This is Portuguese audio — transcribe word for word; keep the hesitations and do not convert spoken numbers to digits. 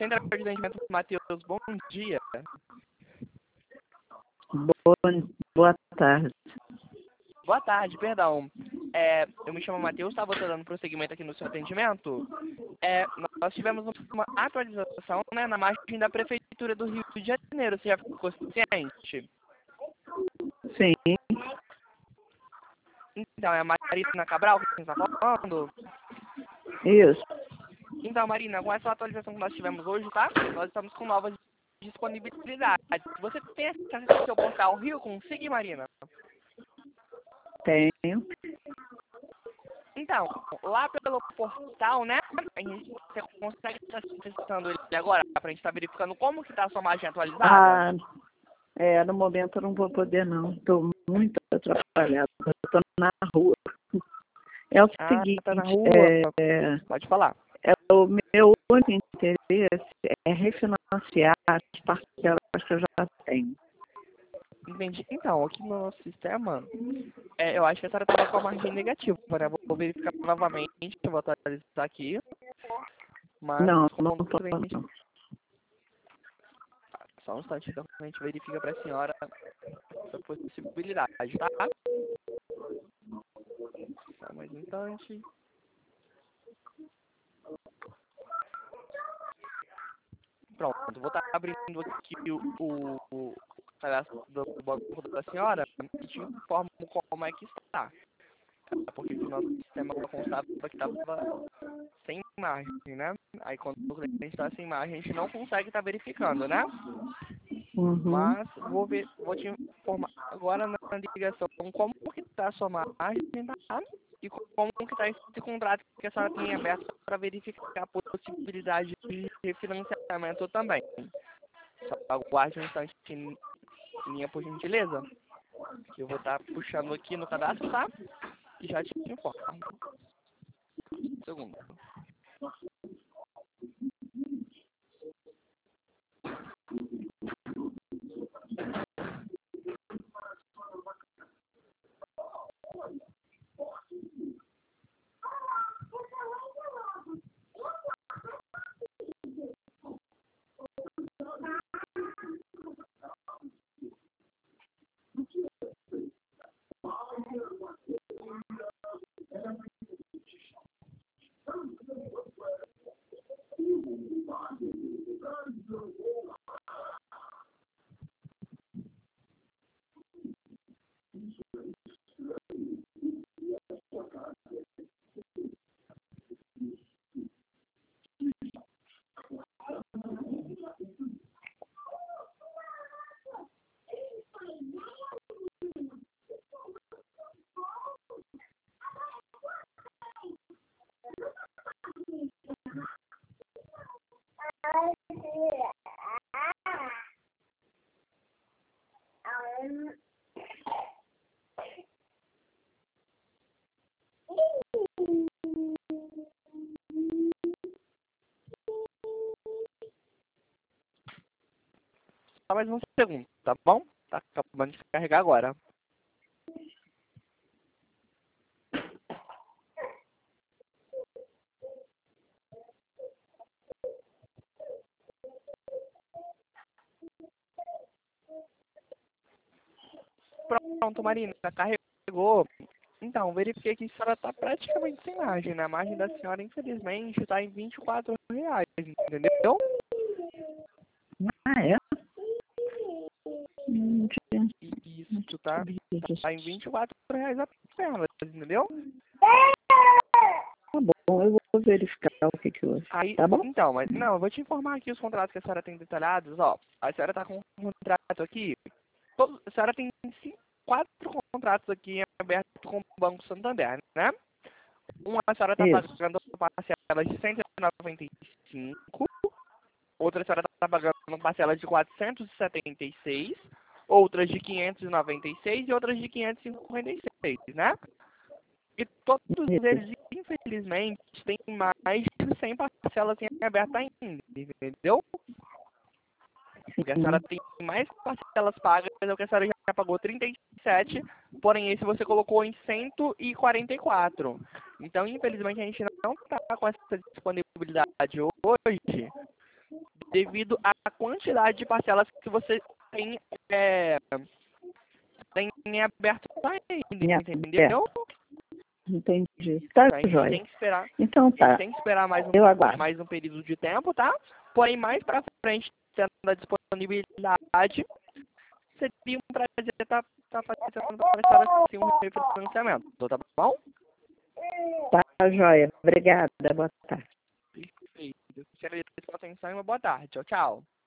Centro de Atendimento Matheus, bom dia. Boa, boa tarde. Boa tarde, perdão. É, eu me chamo Matheus, estava dando prosseguimento aqui no seu atendimento. É, nós tivemos uma atualização, né, na margem da Prefeitura do Rio de Janeiro. Você já ficou ciente? Sim, Então, é a Marina Cabral que você está falando? isso. Então, Marina, com essa atualização que nós tivemos hoje, tá? Nós estamos com novas disponibilidades. Você tem acesso ao seu portal Rio Consig, Marina? Tenho. Então, lá pelo portal, né, a gente você consegue estar acessando ele agora, pra gente estar verificando como que tá a sua margem atualizada? Ah, é, no momento eu não vou poder não. Estou muito atrapalhada. Estou na rua. É o Ah, seguinte, tá na rua. é, Pode falar. é, o meu único interesse é refinanciar as parcelas que eu já tenho. Entendi. Então, aqui no nosso sistema, é, eu acho que a senhora estava com a margem negativa, né? Vou verificar novamente, eu vou atualizar aqui. Mas, Não, como não posso a gente... não. Só um instante, então a gente verifica para a senhora essa possibilidade, tá? Só mais um instante. Pronto, vou estar abrindo aqui o, o, o cadastro do banco da senhora e te informo como é que está. Porque o nosso sistema constava que estava sem margem, né? Aí quando o cliente está sem margem, a gente não consegue estar verificando, né? Uhum. Mas vou ver, vou te informar agora na ligação como que está a sua margem, tá? E como que está esse contrato que a senhora tem aberto para verificar a possibilidade de refinanciamento também. Só aguarde um instante em linha, por gentileza. Eu vou estar puxando aqui no cadastro, tá? E já te informo. Um segundo. Só mais um segundo, tá bom? Tá acabando de carregar agora. Pronto, Marina, carregou. Então, verifiquei que a senhora está praticamente sem margem, né? A margem da senhora, infelizmente, está em vinte e quatro reais, entendeu? Ah, é? Hum, tinha- Isso, tá? Tá em vinte e quatro reais apenas, entendeu? Tá bom, eu vou verificar o que que houve. Aí, Tá bom? então, mas não, eu vou te informar aqui os contratos que a senhora tem detalhados, ó. A senhora tá com um contrato aqui, todo, a senhora tem cinco, quatro contratos aqui abertos com o Banco Santander, né? Uma a senhora tá Isso. pagando parcelas de cento e noventa e cinco, outra a senhora tá pagando parcelas de quatrocentos e setenta e seis, outras de quinhentos e noventa e seis e outras de quinhentos e cinquenta e seis, né? E todos eles, infelizmente, têm mais de cem parcelas em aberto ainda, entendeu? Porque a senhora tem mais parcelas pagas, é o que a senhora já pagou trinta e sete, porém esse você colocou em cento e quarenta e quatro. Então, infelizmente, a gente não está com essa disponibilidade hoje devido à quantidade de parcelas que você tem, é, tem em aberto ainda, Em entendeu? Entendi. Tá, A gente joia. tem que esperar, Então a gente tá. tem que esperar mais um, Eu aguardo. mais um período de tempo, tá? Porém, mais para frente, tendo a disponibilidade, seria um prazer estar tá, tá fazendo para a senhora assim, um refinanciamento, tá bom? Tá, joia. Obrigada. Boa tarde. Perfeito. Agradeço pela atenção e uma boa tarde. Tchau, tchau.